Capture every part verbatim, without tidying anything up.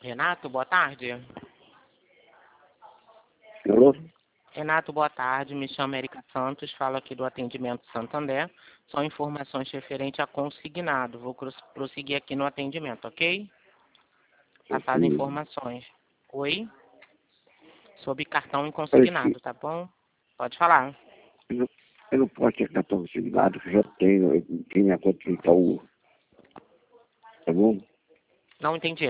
Renato, boa tarde. Alô? Renato, boa tarde. Me chamo Erika Santos, falo aqui do atendimento Santander. São informações referentes a consignado. Vou cros- prosseguir aqui no atendimento, ok? Passar as Sim. informações. Oi? Sobre cartão em Olha consignado, aqui, tá bom? Pode falar. eu não, eu não posso ter cartão consignado, que eu já tenho, eu tenho minha conta no Itaú, tá bom? Não entendi.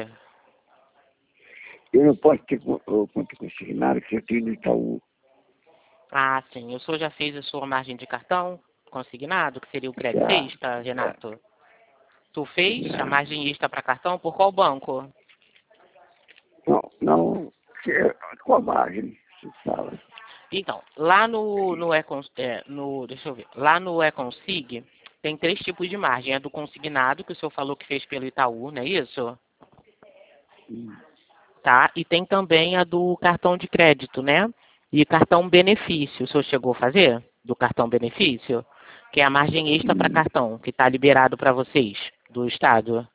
Eu não posso ter co- ô, conta consignada, que eu tenho no Itaú. Ah, sim. O senhor já fez a sua margem de cartão consignado, que seria o crédito Já, extra, já, Renato? Tu fez a já. margem extra para cartão por qual banco? Não, não, que é- qual margem se fala? Então, lá no, no, Econ, é, no, deixa eu ver, lá no Econsig tem três tipos de margem. É do consignado, que o senhor falou que fez pelo Itaú, não é isso? Hum, Tá? E tem também a do cartão de crédito, né? E cartão benefício, o senhor chegou a fazer? Do cartão benefício? Que é a margem extra para hum. cartão, que está liberado para vocês, do Estado.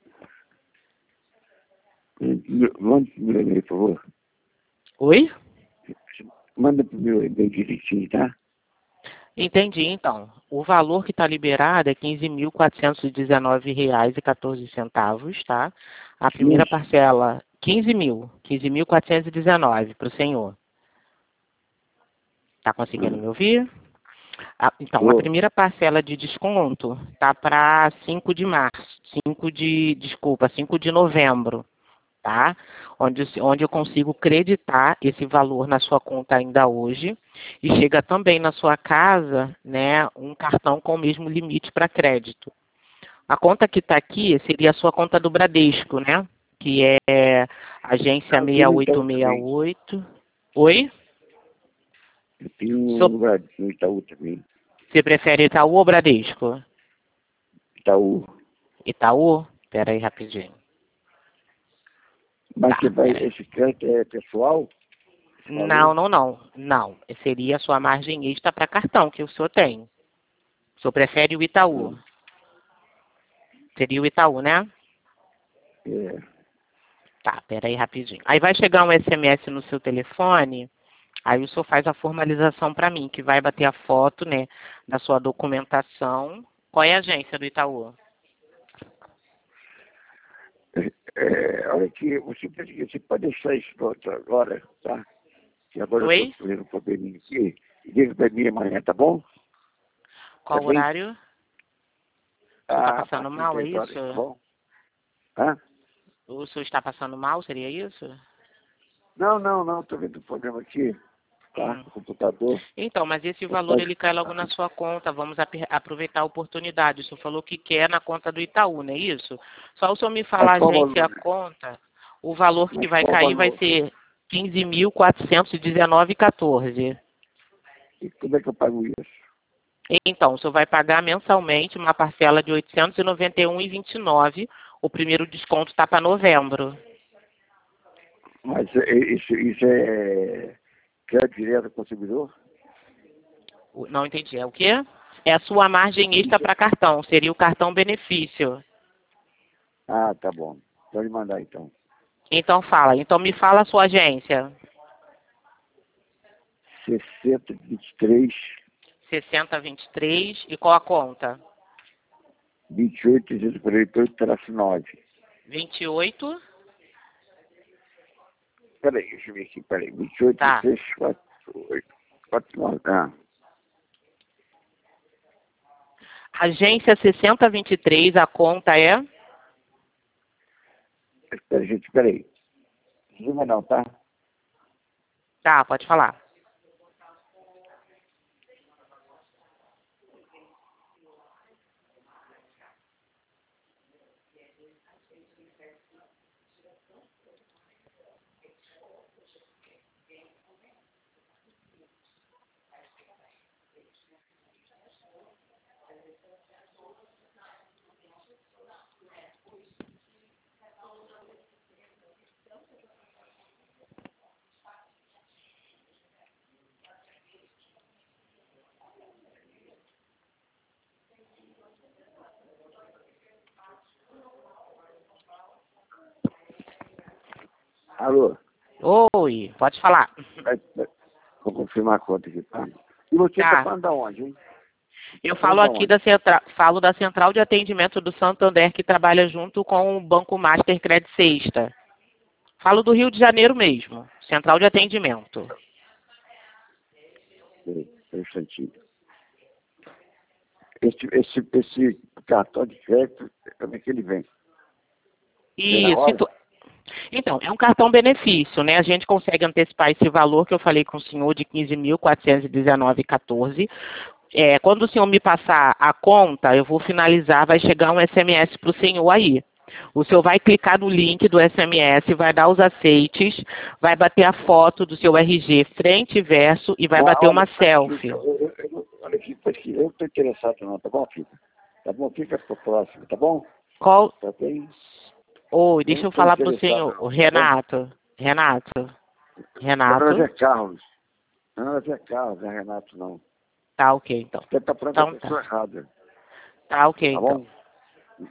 Manda pro meu e-mail, por favor. Oi? Manda pro meu e-mail direitinho, tá? Entendi, então. O valor que está liberado é quinze mil quatrocentos e dezenove reais e quatorze centavos, tá? A primeira quinze? parcela, quinze mil, quinze mil quatrocentos e dezenove para o senhor. Está conseguindo Ah, me ouvir? A- então, a tô. primeira parcela de desconto tá para cinco de março, cinco de, desculpa, cinco de novembro, tá? Onde, onde eu consigo creditar esse valor na sua conta ainda hoje e chega também na sua casa, né, um cartão com o mesmo limite para crédito. A conta que está aqui seria a sua conta do Bradesco, né? Que é agência Eu tenho no Itaú seis oito seis também. oito. Oi? Eu tenho So- no Bra- no Itaú também. Você prefere Itaú ou Bradesco? Itaú. Itaú? Pera aí rapidinho. Mas você Tá, vai, pera aí. esse crédito é pessoal? Esse Não, valor? não, não. Não. Seria a sua margem extra para cartão que o senhor tem. O senhor prefere o Itaú? Não. Seria o Itaú, né? É. Tá, pera aí rapidinho. Aí vai chegar um S M S no seu telefone, aí o senhor faz a formalização para mim, que vai bater a foto, né, da sua documentação. Qual é a agência do Itaú? É, olha aqui, você, pode- você pode deixar isso pronto agora, tá? Que agora eu estou Oi? tendo um probleminha aqui. Liga para mim amanhã, tá bom? Tá Qual bem? horário? O senhor está Ah, a passando partir de mal, é dez horas, isso? tá bom? Hã? O senhor está passando mal, seria isso? Não, não, não, estou vendo um problema aqui, tá? Hum. No computador. Então, mas esse Eu valor posso... ele cai logo na sua conta. Vamos ap- aproveitar a oportunidade. O senhor falou que quer na conta do Itaú, não é isso? Só o senhor me falar Mas a qual agência e a valor? conta, o valor que Mas vai qual cair vai valor? ser quinze mil quatrocentos e dezenove vírgula quatorze. E como é que eu pago isso? Então, o senhor vai pagar mensalmente uma parcela de oitocentos e noventa e um vírgula vinte e nove. O primeiro desconto está para novembro. Mas é- isso, isso é crédito direto ao consumidor? O- Não entendi. É o quê? É a sua margem extra Isso é... para cartão. Seria o cartão benefício. Ah, tá bom. Pode mandar então. Então fala. Então me fala a sua agência. sessenta, vinte e três, sessenta vinte e três. E qual a conta? vinte e oito, trezentos e quarenta e oito, traço nove. vinte e oito. Peraí, deixa eu ver aqui, peraí. vinte e oito, Tá. três, quatro, oito, quatro, nove. Ah, Agência sessenta vinte e três. A conta é? espera, gente, peraí. Desliga não, tá? Tá, pode falar. Alô? Oi, pode falar. Vai- vai- Vou confirmar a conta aqui, tá? E você Tá. tá falando da onde, hein? Eu Tá falo falando da aqui onde? da central, falo da central de atendimento do Santander, que trabalha junto com o Banco Master Credit Sexta. Falo do Rio de Janeiro mesmo, central de atendimento. Peraí, peraí um instantinho. Esse, esse, esse cartão de crédito, como é que ele vem? Vem na Isso. hora? Então, então, é um cartão benefício, né? A gente consegue antecipar esse valor que eu falei com o senhor de quinze mil quatrocentos e dezenove vírgula quatorze. É, quando o senhor me passar a conta, eu vou finalizar, vai chegar um S M S para o senhor aí. O senhor vai clicar no link do S M S, vai dar os aceites, vai bater a foto do seu R G frente e verso e vai Não, bater olha, uma tá aqui, selfie. eu, eu, eu, olha aqui, tá aqui, eu não estou interessado não, tá bom, fica? Tá bom, fica pro próximo, tá bom? Qual? Tá bem? Oi, Eu deixa não eu estou falar para o interessado senhor, não, o tá bom? Renato. Renato. Meu nome Renato. é Carlos. Meu nome é Carlos, não é Renato não. Tá ok, então. Você tá falando com a Então tá. pessoa errada, Tá ok, tá então. bom?